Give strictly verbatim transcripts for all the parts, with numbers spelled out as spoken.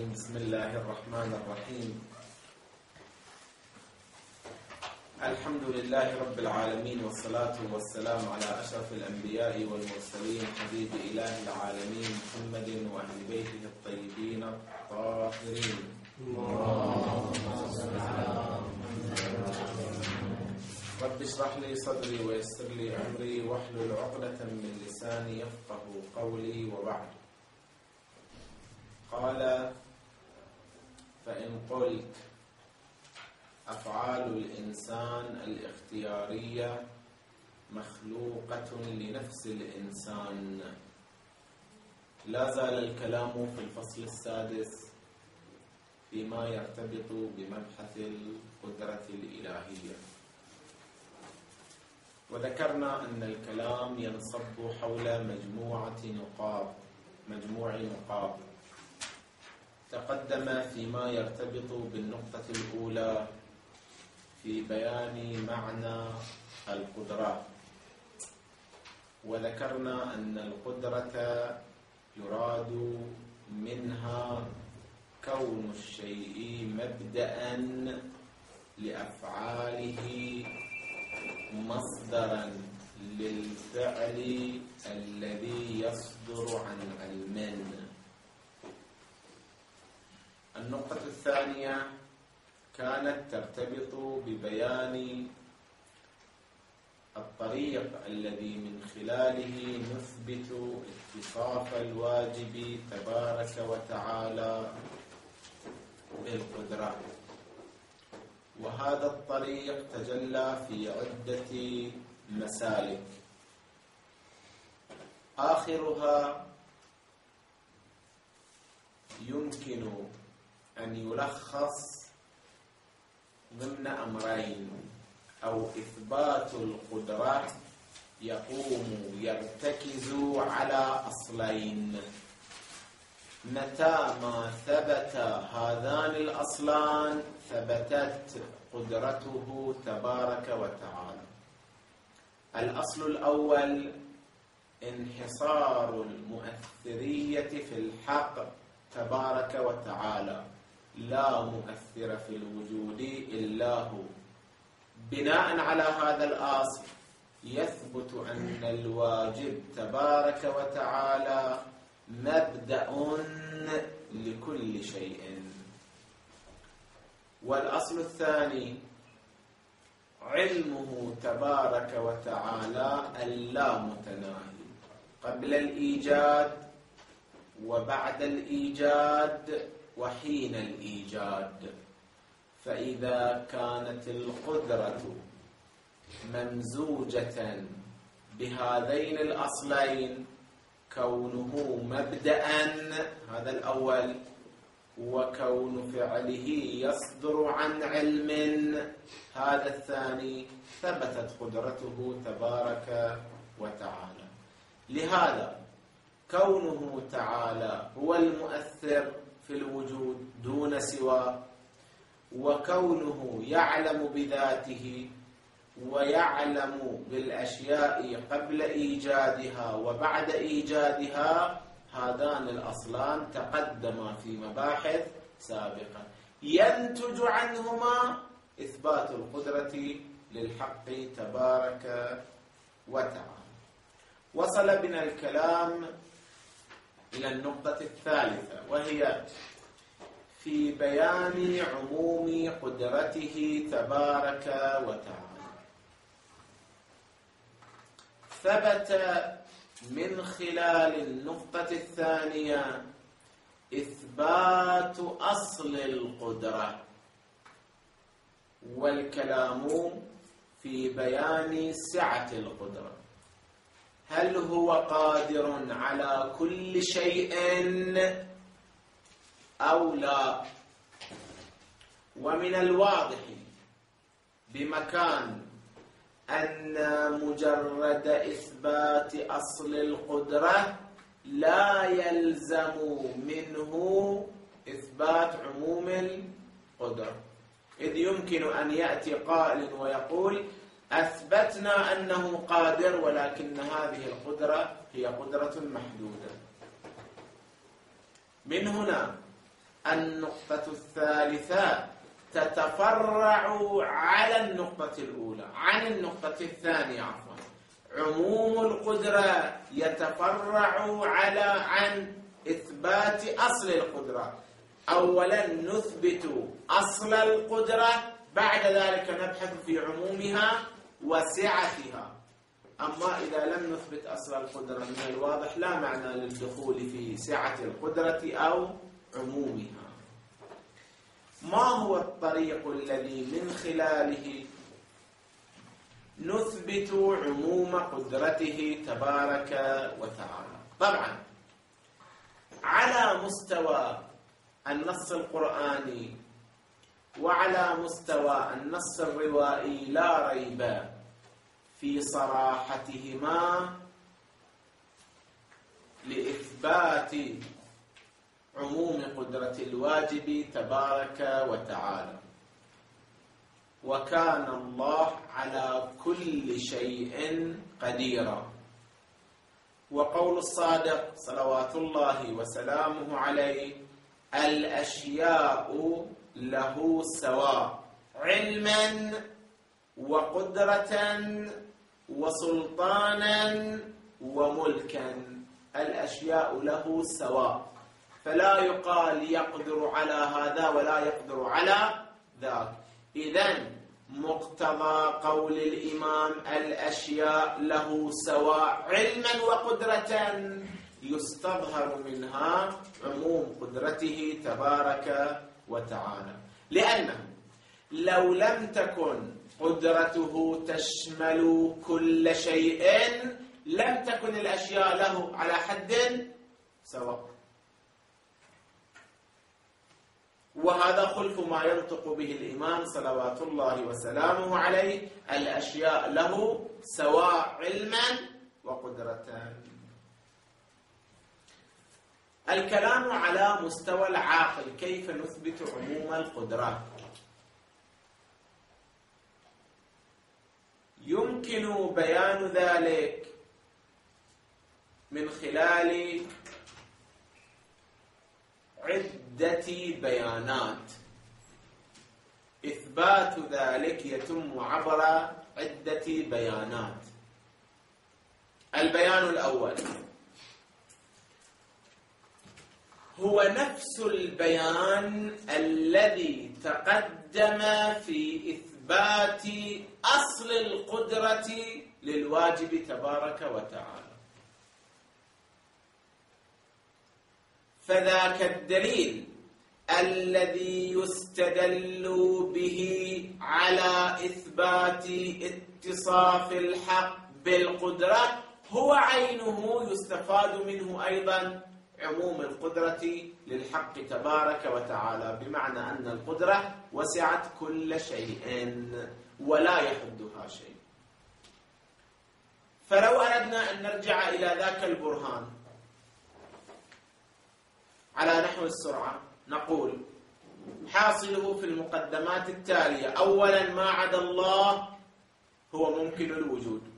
بسم الله الرحمن الرحيم. الحمد لله رب العالمين، والصلاة والسلام على أشرف الأنبياء والمرسلين، حبيب إله العالمين محمد وأهل بيته الطيبين الطاهرين. رب اشرح لي صدري ويسر لي أمري واحلل عقدة من لساني يفقه قولي. وبعد، قال: فإن قلت أفعال الإنسان الاختيارية مخلوقة لنفس الإنسان. لا زال الكلام في الفصل السادس فيما يرتبط بمبحث القدرة الإلهية، وذكرنا أن الكلام ينصب حول مجموعة نقاط مجموع نقاط تقدم فيما يرتبط بالنقطة الأولى في بيان معنى القدرة، وذكرنا أن القدرة يراد منها كون الشيء مبدأ لأفعاله مصدرا للفعل الذي يصدر عن علم. النقطة الثانية كانت ترتبط ببيان الطريق الذي من خلاله نثبت اتصاف الواجب تبارك وتعالى بالقدرة، وهذا الطريق تجلى في عدة مسالك، آخرها يمكن أن يلخص ضمن أمرين: أو إثبات القدرة يقوم يرتكز على أصلين، متى ما ثبت هذان الأصلان ثبتت قدرته تبارك وتعالى. الأصل الأول انحصار المؤثرية في الحق تبارك وتعالى، لا مؤثر في الوجود إلا هو. بناء على هذا الأصل يثبت أن الواجب تبارك وتعالى مبدأ لكل شيء. والأصل الثاني علمه تبارك وتعالى اللامتناهي قبل الإيجاد وبعد الإيجاد وحين الإيجاد. فإذا كانت القدرة ممزوجة بهذين الأصلين، كونه مبدأ هذا الأول، وكون فعله يصدر عن علم هذا الثاني، ثبتت قدرته تبارك وتعالى. لهذا كونه تعالى هو المؤثر في الوجود دون سواه، وكونه يعلم بذاته ويعلم بالأشياء قبل إيجادها وبعد إيجادها، هذان الأصلان تقدما في مباحث سابقة، ينتج عنهما إثبات القدرة للحق تبارك وتعالى. وصل بنا الكلام إلى النقطة الثالثة، وهي في بيان عموم قدرته تبارك وتعالى. ثبت من خلال النقطة الثانية إثبات أصل القدرة، والكلام في بيان سعة القدرة. هل هو قادر على كل شيء أو لا؟ ومن الواضح بمكان أن مجرد إثبات أصل القدرة لا يلزم منه إثبات عموم القدرة، إذ يمكن أن يأتي قائل ويقول: أثبتنا أنه قادر، ولكن هذه القدرة هي قدرة محدودة. من هنا النقطة الثالثة تتفرع على النقطة الأولى عن النقطة الثانية عفوا. عموم القدرة يتفرع على عن إثبات أصل القدرة. أولا نثبت أصل القدرة، بعد ذلك نبحث في عمومها وسعتها. أما إذا لم نثبت أصل القدرة من الواضح لا معنى للدخول في سعة القدرة أو عمومها. ما هو الطريق الذي من خلاله نثبت عموم قدرته تبارك وتعالى؟ طبعا على مستوى النص القرآني وعلى مستوى النص الروائي لا ريب في صراحتهما لإثبات عموم قدرة الواجب تبارك وتعالى. وكان الله على كل شيء قديرا. وقول الصادق صلوات الله وسلامه عليه: الأشياء له سواء علما وقدرة وسلطانا وملكا. الأشياء له سواء، فلا يقال يقدر على هذا ولا يقدر على ذاك. إذن مقتضى قول الإمام الأشياء له سواء علما وقدرة يستظهر منها عموم قدرته تبارك وتعالى، لأنه لو لم تكن قدرته تشمل كل شيء لم تكن الأشياء له على حد سواء. وهذا خلف ما ينطق به الإمام صلوات الله وسلامه عليه: الأشياء له سواء علما وقدرة. الكلام على مستوى العاقل، كيف نثبت عموم القدرة؟ يمكن بيان ذلك من خلال عدة بيانات. إثبات ذلك يتم عبر عدة بيانات. البيان الأول هو نفس البيان الذي تقدم في إثبات أصل القدرة للواجب تبارك وتعالى. فذاك الدليل الذي يستدل به على إثبات اتصاف الحق بالقدرة هو عينه يستفاد منه أيضا عموم القدرة للحق تبارك وتعالى، بمعنى أن القدرة وسعت كل شيء ولا يحدها شيء. فلو أردنا أن نرجع إلى ذاك البرهان على نحو السرعة نقول حاصله في المقدمات التالية: أولا ما عدا الله هو ممكن الوجود.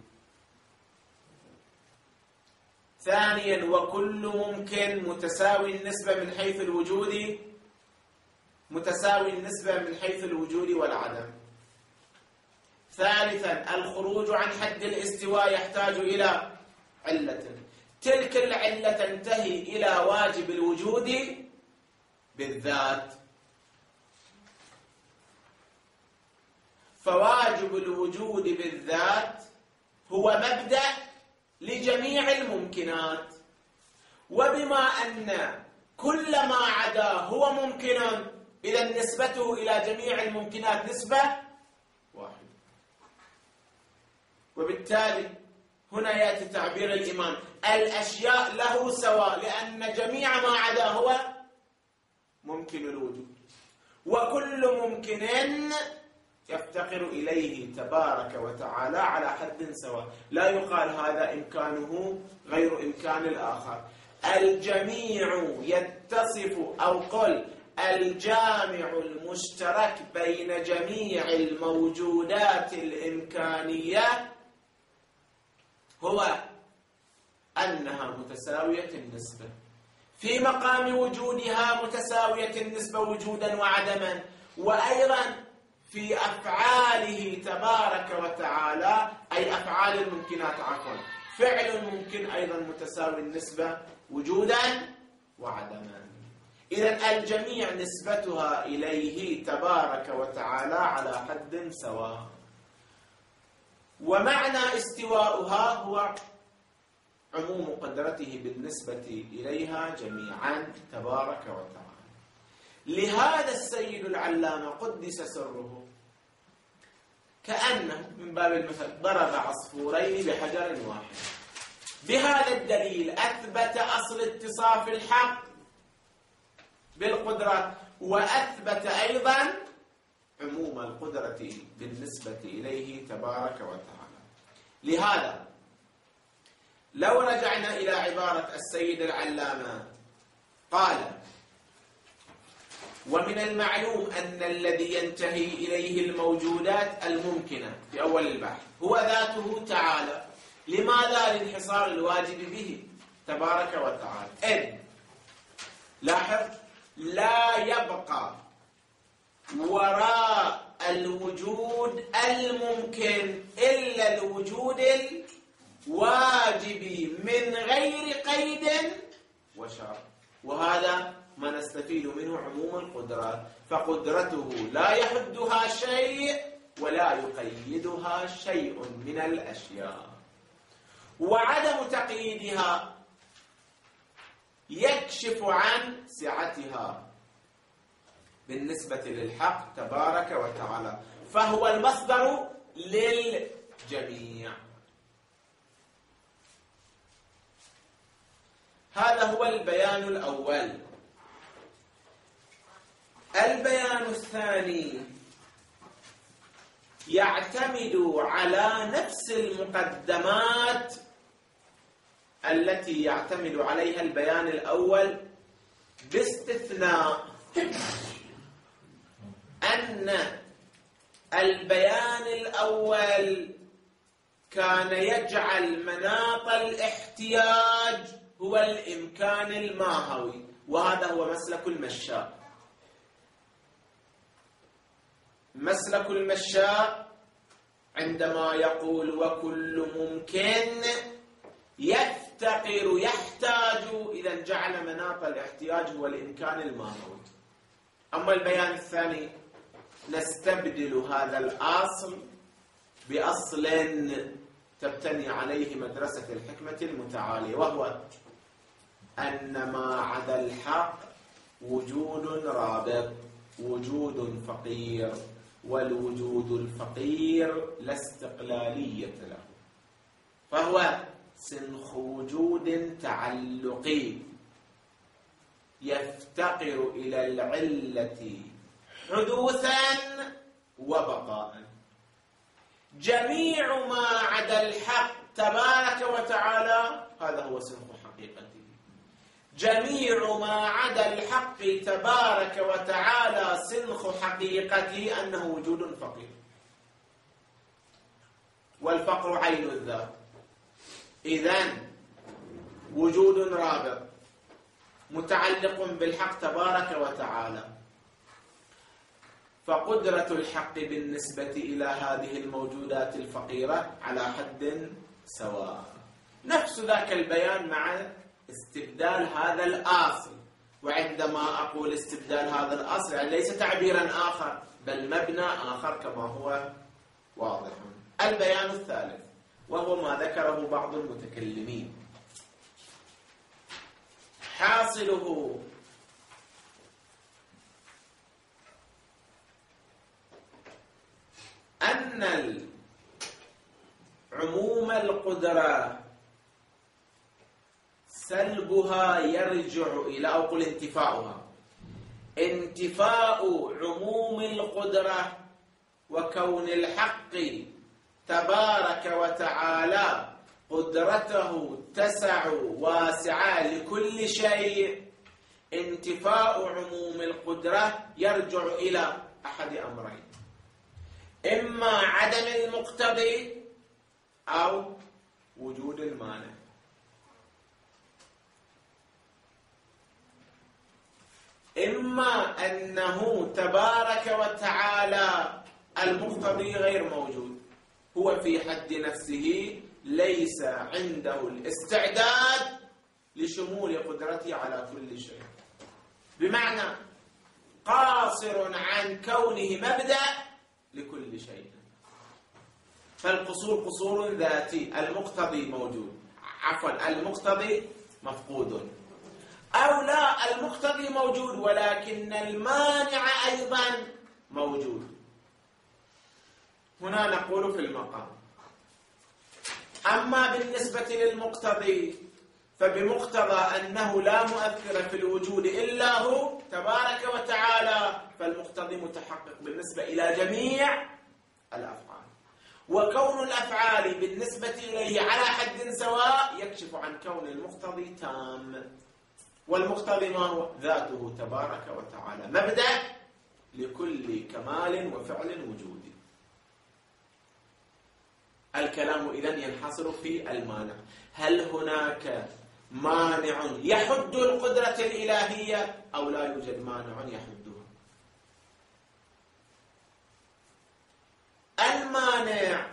ثانيا وكل ممكن متساوي النسبة من حيث الوجود متساوي النسبة من حيث الوجود والعدم. ثالثا الخروج عن حد الاستواء يحتاج إلى علة، تلك العلة تنتهي إلى واجب الوجود بالذات. فواجب الوجود بالذات هو مبدأ لجميع الممكنات، وبما أن كل ما عدا هو ممكن إذا نسبته إلى جميع الممكنات نسبة واحدة. وبالتالي هنا يأتي تعبير الإمام: الأشياء له سواء، لأن جميع ما عدا هو ممكن الوجود، وكل ممكن يفتقر إليه تبارك وتعالى على حد سواء. لا يقال هذا إمكانه غير إمكان الآخر. الجميع يتصف، أو قل الجامع المشترك بين جميع الموجودات الإمكانية هو أنها متساوية النسبة. في مقام وجودها متساوية النسبة وجودا وعدما، وأيضا في أفعاله تبارك وتعالى، أي أفعال الممكنات عفوا، فعل ممكن أيضا متساوي النسبة وجودا وعدما. إذن الجميع نسبتها إليه تبارك وتعالى على حد سواء. ومعنى استواؤها هو عموم قدرته بالنسبة إليها جميعا تبارك وتعالى. لهذا السيد العلامة قدس سره كأنه من باب المثل ضرب عصفورين بحجر واحد. بهذا الدليل أثبت أصل اتصاف الحق بالقدرة، وأثبت أيضا عموم القدرة بالنسبة إليه تبارك وتعالى. لهذا لو رجعنا إلى عبارة السيد العلامة قال: ومن المعلوم أن الذي ينتهي إليه الموجودات الممكنة في أول البحث هو ذاته تعالى. لماذا؟ للحصار الواجب به تبارك وتعالى. إذ لاحظ: لا يبقى وراء الوجود الممكن إلا الوجود الواجب من غير قيد وشرط، وهذا ما نستفيد منه عموم القدرات، فقدرته لا يحدها شيء ولا يقيدها شيء من الأشياء. وعدم تقييدها يكشف عن سعتها بالنسبة للحق تبارك وتعالى، فهو المصدر للجميع. هذا هو البيان الأول. البيان الثاني يعتمد على نفس المقدمات التي يعتمد عليها البيان الأول، باستثناء أن البيان الأول كان يجعل مناط الاحتياج هو الإمكان الماهوي، وهذا هو مسلك المشاء. مسلك المشاء عندما يقول وكل ممكن يفتقر يحتاج، إذا جعل مناط الاحتياج هو الإمكان الماهوي. أما البيان الثاني نستبدل هذا الأصل بأصل تبتني عليه مدرسة الحكمة المتعالية، وهو أن ما عدا الحق وجود رابط، وجود فقير، والوجود الفقير لا استقلالية له، فهو سنخ وجود تعلقي يفتقر إلى العلة حدوثا وبقاء. جميع ما عدا الحق تبارك وتعالى هذا هو سنخ حقيقته. جميع ما عدا الحق تبارك وتعالى سنخ حقيقته أنه وجود فقير، والفقر عين الذات. إذن وجود رابط متعلق بالحق تبارك وتعالى، فقدرة الحق بالنسبة إلى هذه الموجودات الفقيرة على حد سواء. نفس ذاك البيان مع استبدال هذا الأصل. وعندما أقول استبدال هذا الأصل يعني ليس تعبيرا آخر بل مبنى آخر كما هو واضح. البيان الثالث وهو ما ذكره بعض المتكلمين، حاصله أن عموم القدرة سلبها يرجع إلى، أو قل انتفاؤها، انتفاء عموم القدرة وكون الحق تبارك وتعالى قدرته تسع واسعة لكل شيء. انتفاء عموم القدرة يرجع إلى أحد أمرين: إما عدم المقتضي أو وجود المانع. إما أنه تبارك وتعالى المقتضي غير موجود، هو في حد نفسه ليس عنده الاستعداد لشمول قدرته على كل شيء، بمعنى قاصر عن كونه مبدأ لكل شيء، فالقصور قصور ذاتي، المقتضي موجود، عفوا المقتضي مفقود، أو لا المقتضي موجود ولكن المانع أيضا موجود. هنا نقول في المقام: أما بالنسبة للمقتضي فبمقتضى أنه لا مؤثر في الوجود إلا هو تبارك وتعالى، فالمقتضي متحقق بالنسبة إلى جميع الأفعال، وكون الأفعال بالنسبة إليه على حد سواء يكشف عن كون المقتضي تام. والمقتضي ما هو؟ ذاته تبارك وتعالى مبدأ لكل كمال وفعل وجودي. الكلام إذن ينحصر في المانع. هل هناك مانع يحد القدرة الإلهية أو لا يوجد مانع يحدها؟ المانع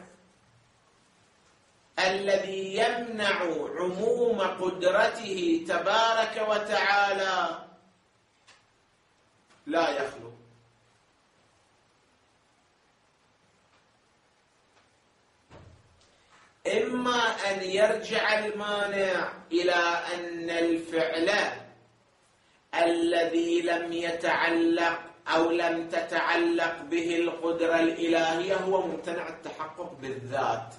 الذي يمنع عموم قدرته تبارك وتعالى لا يخلو، إما أن يرجع المانع إلى أن الفعل الذي لم يتعلق أو لم تتعلق به القدرة الإلهية هو ممتنع التحقق بالذات.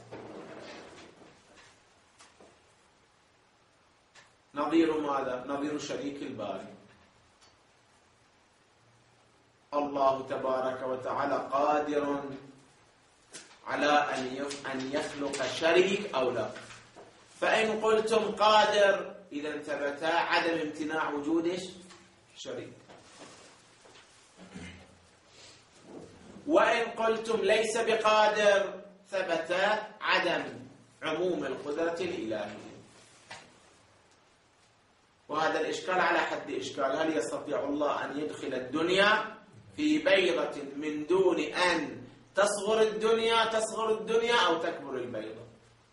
نظير ماذا؟ نظير شريك الباري. الله تبارك وتعالى قادر على أن يخلق شريك أو لا، فإن قلتم قادر إذا ثبت عدم امتناع وجود شريك، وإن قلتم ليس بقادر ثبت عدم عموم القدرة الإلهية. وهذا الإشكال على حد إشكال: هل يستطيع الله أن يدخل الدنيا في بيضة من دون أن تصغر الدنيا تصغر الدنيا أو تكبر البيضة؟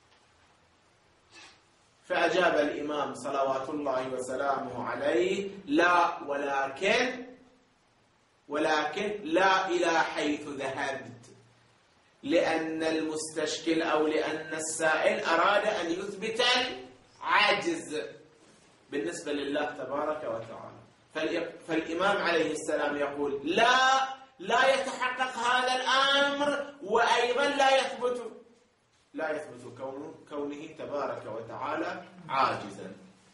فأجاب الإمام صلوات الله وسلامه عليه: لا، ولكن ولكن لا إلى حيث ذهبت، لأن المستشكل أو لأن السائل أراد أن يثبت العجز بالنسبة لله تبارك وتعالى. فالإمام عليه السلام يقول: لا لا يتحقق هذا الأمر، وأيضا لا يثبت لا يثبت كونه, كونه تبارك وتعالى عاجزا.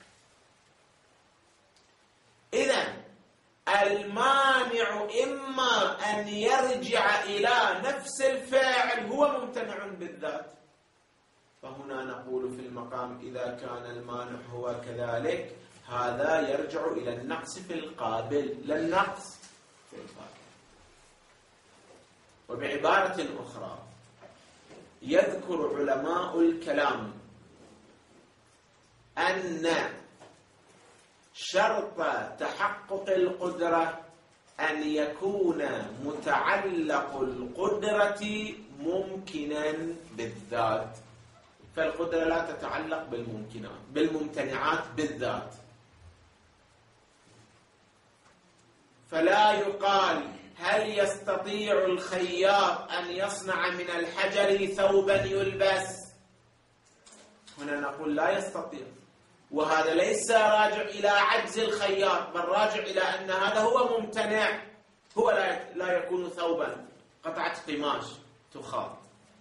إذن المانع إما أن يرجع إلى نفس الفاعل هو ممتنع بالذات، فهنا نقول في المقام: إذا كان المانع هو كذلك هذا يرجع إلى النقص في القابل لا النقص في القابل. وبعبارة أخرى يذكر علماء الكلام أن شرط تحقق القدرة أن يكون متعلق القدرة ممكنا بالذات، فالقدرة لا تتعلق بالممكنات بالممتنعات بالذات. فلا يقال: هل يستطيع الخياط أن يصنع من الحجر ثوبا يلبس؟ هنا نقول لا يستطيع، وهذا ليس راجع إلى عجز الخياط، بل راجع إلى أن هذا هو ممتنع، هو لا يكون ثوبا، قطعة قماش تخاط.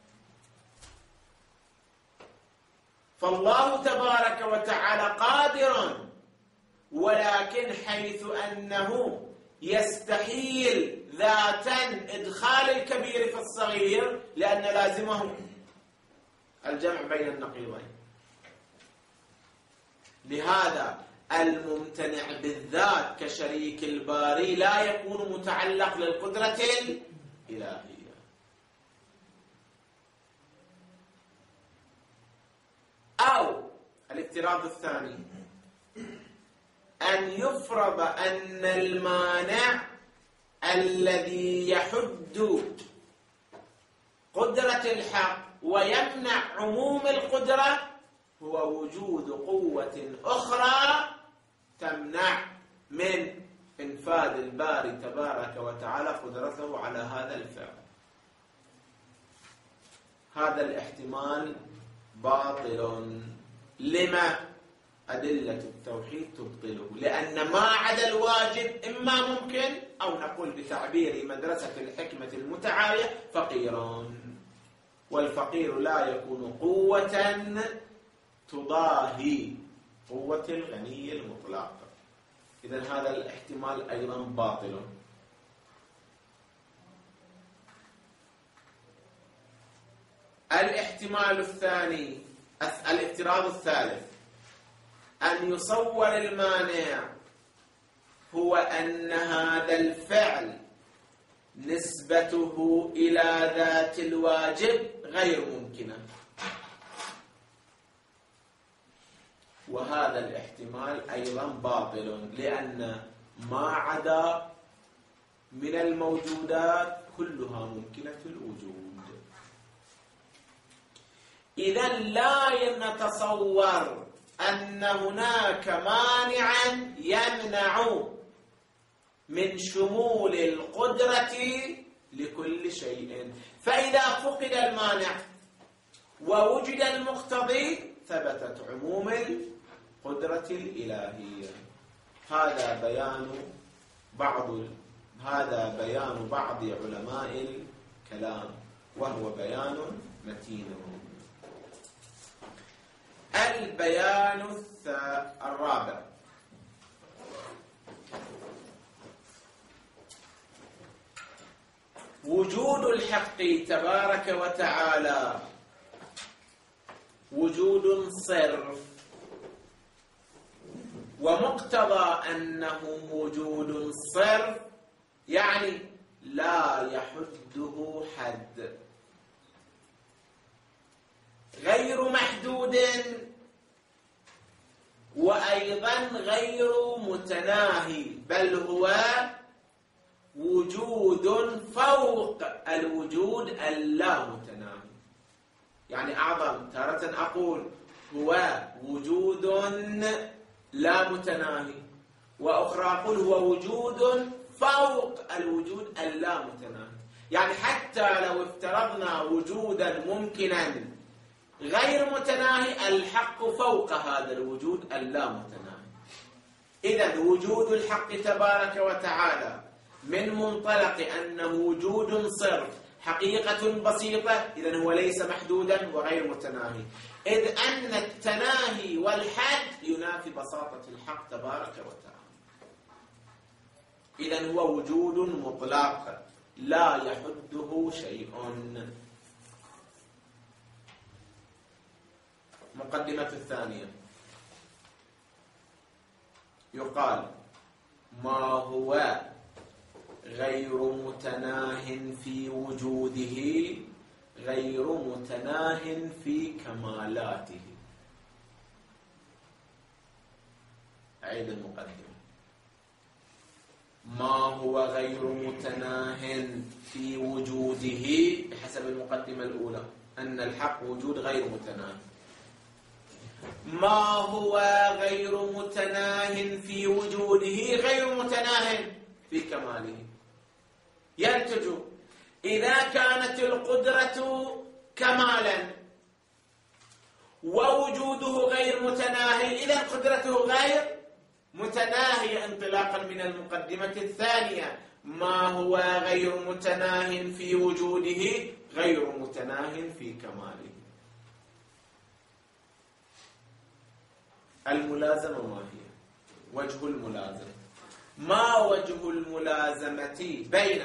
فالله تبارك وتعالى قادر، ولكن حيث أنه يستحيل ذاتا إدخال الكبير في الصغير، لأن لازمه الجمع بين النقيضين. لهذا الممتنع بالذات كشريك الباري لا يكون متعلق للقدرة الإلهية. أو الافتراض الثاني أن يفرض أن المانع الذي يحد قدرة الحق ويمنع عموم القدرة هو وجود قوة أخرى تمنع من إنفاذ الباري تبارك وتعالى قدرته على هذا الفعل. هذا الاحتمال باطل. لما؟ أدلة التوحيد تبطله، لأن ما عدا الواجب إما ممكن أو نقول بتعبير مدرسة الحكمة المتعالية فقيران، والفقير لا يكون قوة تضاهي قوة الغني المطلق. إذن هذا الاحتمال أيضا باطل. الاحتمال الثاني، الافتراض الثالث، أن يصور المانع هو أن هذا الفعل نسبته إلى ذات الواجب غير ممكنة، وهذا الاحتمال أيضا باطل، لأن ما عدا من الموجودات كلها ممكنة الوجود. إذن لا نتصور أن هناك مانعا يمنع من شمول القدرة لكل شيء، فإذا فقد المانع ووجد المقتضي ثبتت عموم القدرة الإلهية. هذا بيان بعض هذا بيان بعض علماء الكلام، وهو بيان متين. البيان الرابع، وجود الحق تبارك وتعالى وجود صرف، ومقتضى أنه وجود صرف يعني لا يحده حد، غير محدود وأيضا غير متناهي، بل هو وجود فوق الوجود اللامتناهي. يعني أعظم تارة أقول هو وجود لا متناهي، وأخرى أقول هو وجود فوق الوجود اللامتناهي. يعني حتى لو افترضنا وجودا ممكنا غير متناهي، الحق فوق هذا الوجود اللامتناهي. إذن وجود الحق تبارك وتعالى من منطلق أنه وجود صرف حقيقة بسيطة، إذن هو ليس محدودا وغير متناهي، إذ أن التناهي والحد ينافي بساطة الحق تبارك وتعالى. إذن هو وجود مطلق لا يحده شيء. مقدمة الثانية، يقال ما هو غير متناه في وجوده غير متناه في كمالاته. أعيد المقدمة. ما هو غير متناه في وجوده بحسب المقدمة الأولى أن الحق وجود غير متناه. ما هو غير متناه في وجوده غير متناه في كماله. ينتج إذا كانت القدرة كمالا ووجوده غير متناهي، إذا قدرته غير متناهية انطلاقا من المقدمة الثانية. ما هو غير متناه في وجوده غير متناه في كماله. الملازمة ما هي؟ وجه الملازمة. ما وجه الملازمة بين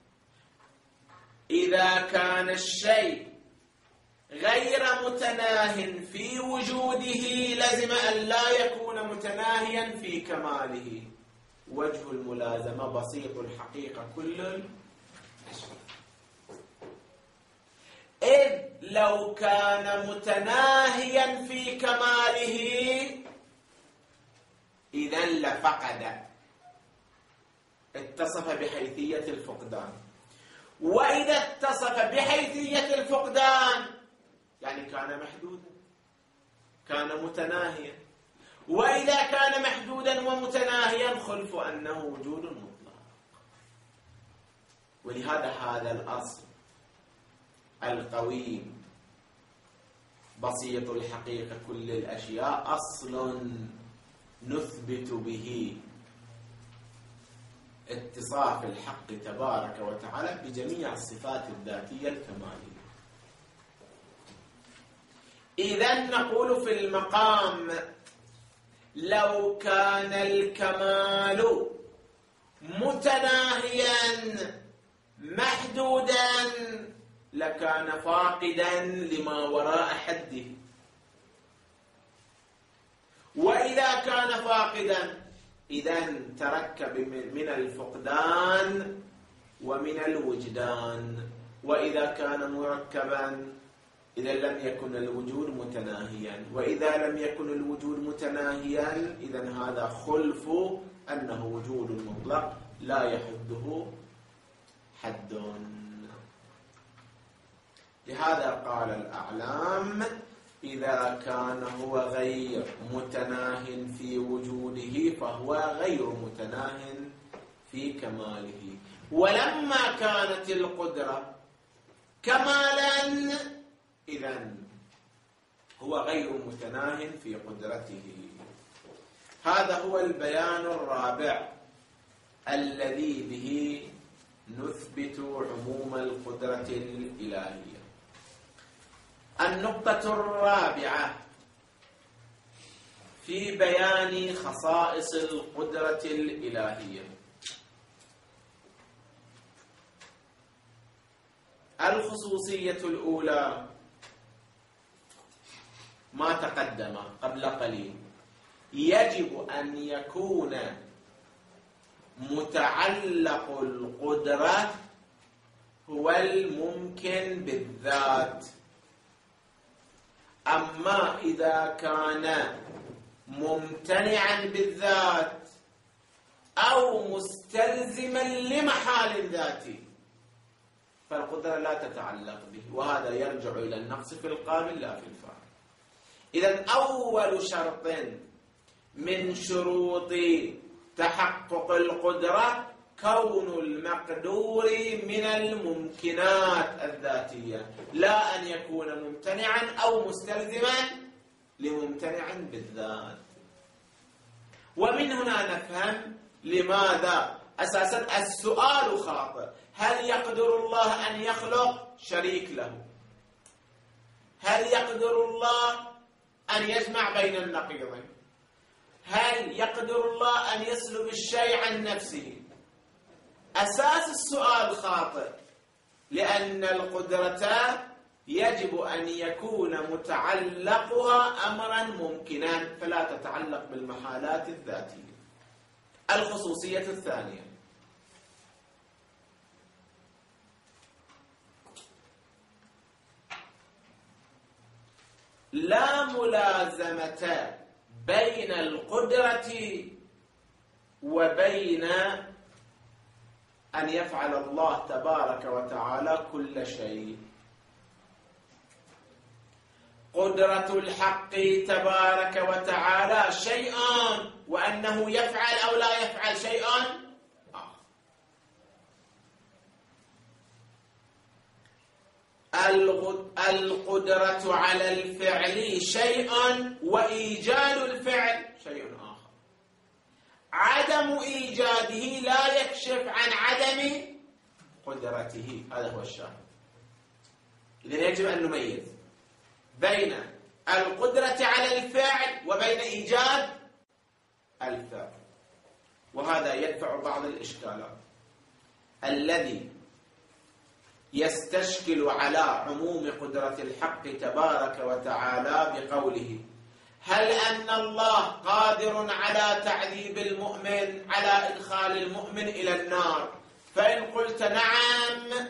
إذا كان الشيء غير متناه في وجوده لازم أن لا يكون متناهيا في كماله؟ وجه الملازمة بسيط الحقيقة كل الأشياء، إذ لو كان متناهيا في كماله إذن لفقد، اتصف بحيثية الفقدان. وإذا اتصف بحيثية الفقدان يعني كان محدودا، كان متناهيا. وإذا كان محدودا ومتناهيا خلف أنه وجود مطلق. ولهذا هذا الأصل القويم بسيط الحقيقة كل الأشياء أصل نثبت به اتصاف الحق تبارك وتعالى بجميع الصفات الذاتية الكمالية. إذن نقول في المقام لو كان الكمال متناهيا محدودا لكان فاقدا لما وراء حده. وإذا كان فاقدا إذن تركب من الفقدان ومن الوجدان. وإذا كان مركبا إذا لم يكن الوجود متناهيا. وإذا لم يكن الوجود متناهيا إذن هذا خلف أنه وجود مطلق لا يحده حد. لهذا قال الأعلام إذا كان هو غير متناه في وجوده فهو غير متناه في كماله. ولما كانت القدرة كمالا إذن هو غير متناه في قدرته. هذا هو البيان الرابع الذي به نثبت عموم القدرة الإلهية. النقطة الرابعة في بيان خصائص القدرة الإلهية. الخصوصية الأولى ما تقدم قبل قليل، يجب أن يكون متعلق القدرة هو الممكن بالذات. أما إذا كان ممتنعا بالذات أو مستلزما لمحال ذاتي فالقدرة لا تتعلق به، وهذا يرجع إلى النقص في القابل لا في الفاعل. إذن أول شرط من شروط تحقق القدرة كون المقدور من الممكنات الذاتية، لا أن يكون ممتنعا أو مستلزما لممتنع بالذات. ومن هنا نفهم لماذا أساسا السؤال خاطئ: هل يقدر الله أن يخلق شريك له؟ هل يقدر الله أن يجمع بين النقيضين؟ هل يقدر الله أن يسلب الشيء عن نفسه؟ أساس السؤال خاطئ، لأن القدرة يجب أن يكون متعلقها أمرا ممكنا فلا تتعلق بالمحالات الذاتية. الخصوصية الثانية: لا ملازمة بين القدرة وبين أن يفعل الله تبارك وتعالى كل شيء. قدرة الحق تبارك وتعالى شيء، وأنه يفعل أو لا يفعل شيء آخر. القدرة على الفعل شيء، وإيجاد الفعل شيء آخر. عدم إيجاده لا يكشف عن عدم قدرته، هذا هو الشاهد. إذن يجب أن نميز بين القدرة على الفعل وبين إيجاد الفعل، وهذا يدفع بعض الإشكالات. الذي يستشكل على عموم قدرة الحق تبارك وتعالى بقوله: هل أن الله قادر على تعذيب المؤمن، على إدخال المؤمن إلى النار؟ فإن قلت نعم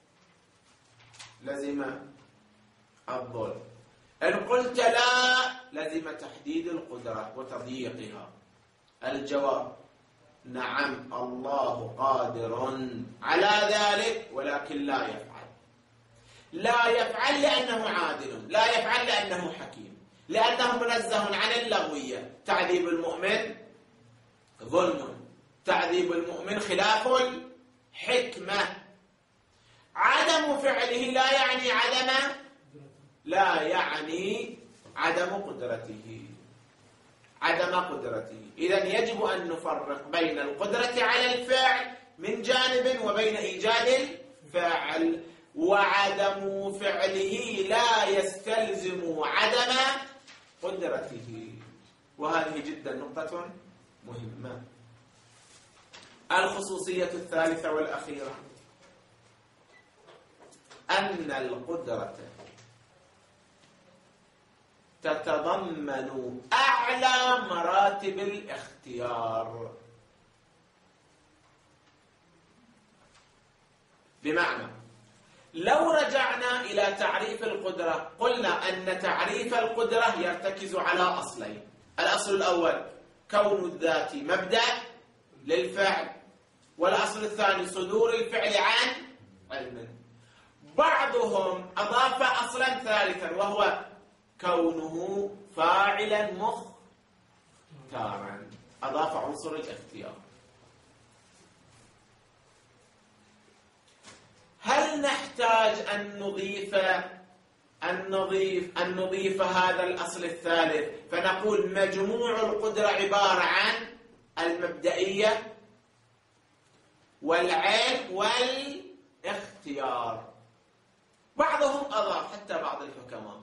لزم الظلم، إن قلت لا لزم تحديد القدرة وتضييقها. الجواب نعم، الله قادر على ذلك، ولكن لا يفعل. لا يفعل لأنه عادل، لا يفعل لأنه حكيم، لأنه منزه عن اللغوية. تعذيب المؤمن ظلم، تعذيب المؤمن خلاف الحكمة. عدم فعله لا يعني عدم لا يعني عدم قدرته، عدم قدرته. إذن يجب أن نفرق بين القدرة على الفعل من جانب وبين إيجاد الفعل. وعدم فعله لا يستلزم عدم قدرته، وهذه جدا نقطة مهمة. الخصوصية الثالثة والأخيرة أن القدرة تتضمن أعلى مراتب الاختيار. بمعنى لو رجعنا إلى تعريف القدرة قلنا أن تعريف القدرة يرتكز على أصلين. الأصل الأول كون الذات مبدأ للفعل، والأصل الثاني صدور الفعل عن علم. بعضهم أضاف أصلا ثالثا وهو كونه فاعلا مختارا، أضاف عنصر الاختيار. هل نحتاج أن نضيف أن نضيف أن نضيف هذا الأصل الثالث فنقول مجموع القدرة عبارة عن المبدئية والعلم والاختيار؟ بعضهم أضاف، حتى بعض الحكماء.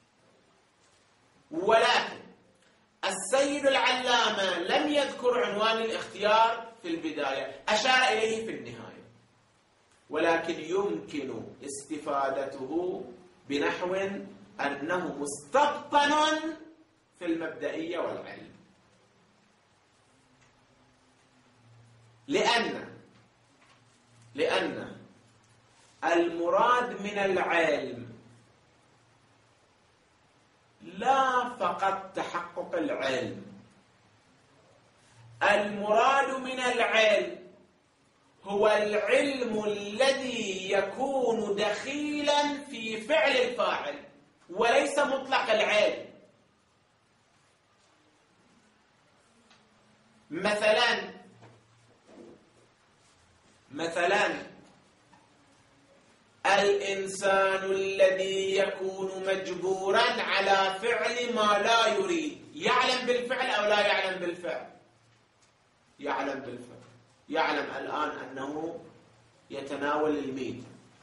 ولكن السيد العلامة لم يذكر عنوان الاختيار في البداية، أشار إليه في النهاية، ولكن يمكن استفادته بنحو أنه مستبطن في المبدئية والعلم. لأن لأن المراد من العلم لا فقط تحقق العلم، المراد من العلم هو العلم الذي يكون دخيلا في فعل الفاعل، وليس مطلق العلم. مثلا مثلا الإنسان الذي يكون مجبورا على فعل ما لا يريد يعلم بالفعل أو لا يعلم بالفعل؟ يعلم بالفعل. يعلم الآن أنه يتناول الميت،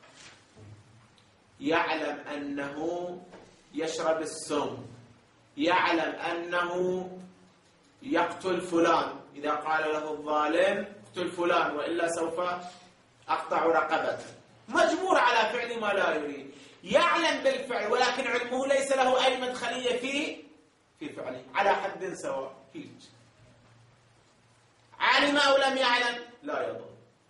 يعلم أنه يشرب السم، يعلم أنه يقتل فلان، إذا قال له الظالم اقتل فلان وإلا سوف أقطع رقبته، مجبور على فعل ما لا يريد. يعلم بالفعل، ولكن علمه ليس له أي مدخلية في في فعله، على حد سواء. هيج علم أو لم يعلم لا يضر.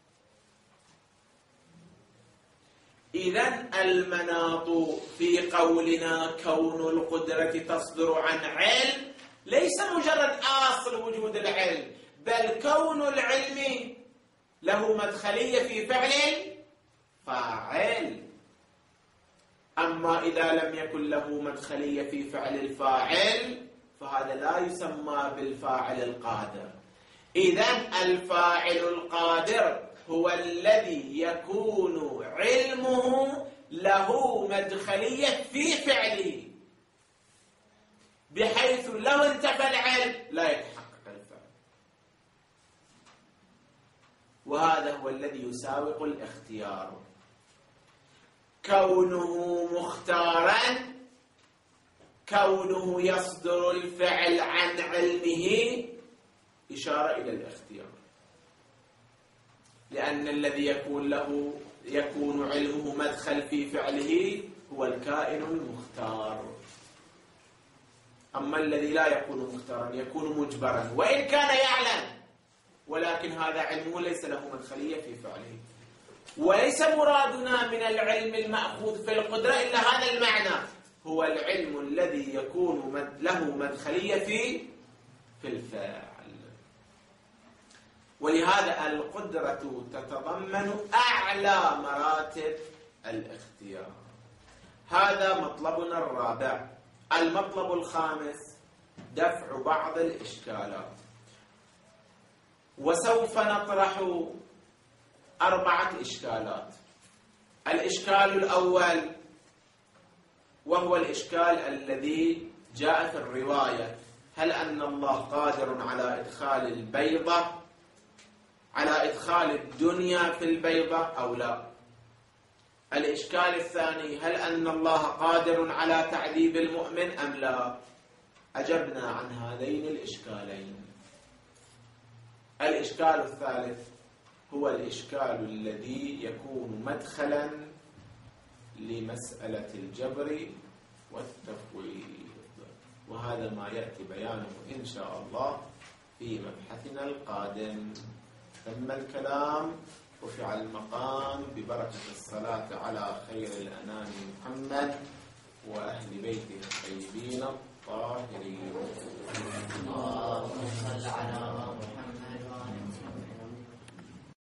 إذن المناط في قولنا كون القدرة تصدر عن علم ليس مجرد أصل وجود العلم، بل كون العلم له مدخلية في فعل فاعل. أما إذا لم يكن له مدخلية في فعل الفاعل فهذا لا يسمى بالفاعل القادر. إذن الفاعل القادر هو الذي يكون علمه له مدخلية في فعله، بحيث لو انتفى العلم لا يتحقق الفعل. وهذا هو الذي يساوق الاختيار. كونه مختارا، كونه يصدر الفعل عن علمه، إشارة إلى الاختيار، لأن الذي يكون له يكون علمه مدخل في فعله هو الكائن المختار. أما الذي لا يكون مختارا يكون مجبرا وإن كان يعلم، ولكن هذا علمه ليس له مدخلية في فعله. وليس مرادنا من العلم المأخوذ في القدرة إلا هذا المعنى، هو العلم الذي يكون له مدخلية في في الفاعل. ولهذا القدرة تتضمن أعلى مراتب الاختيار. هذا مطلبنا الرابع. المطلب الخامس دفع بعض الإشكالات، وسوف نطرح أربعة إشكالات. الإشكال الأول وهو الإشكال الذي جاء في الرواية: هل أن الله قادر على إدخال البيضة على إدخال الدنيا في البيضة أو لا؟ الإشكال الثاني: هل أن الله قادر على تعذيب المؤمن أم لا؟ أجبنا عن هذين الإشكالين. الإشكال الثالث هو الإشكال الذي يكون مدخلا لمسألة الجبر والتفويض، وهذا ما يأتي بيانه إن شاء الله في مبحثنا القادم. تم الكلام، رفع المقام ببركة الصلاة على خير الأنام محمد وأهل بيته الطيبين الطاهرين.